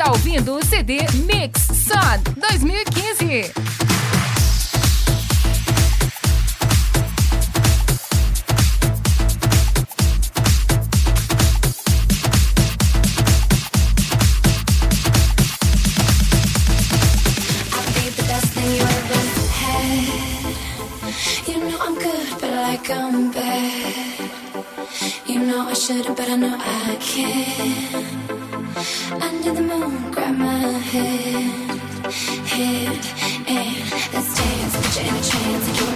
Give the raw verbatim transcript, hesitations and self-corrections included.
está ouvindo o C D Mix Sun dois mil e quinze. I'm bad. You know I shouldn't, but I know I can. Under the moon, grab my hand, hand, and let's dance. Put you in a trance, and you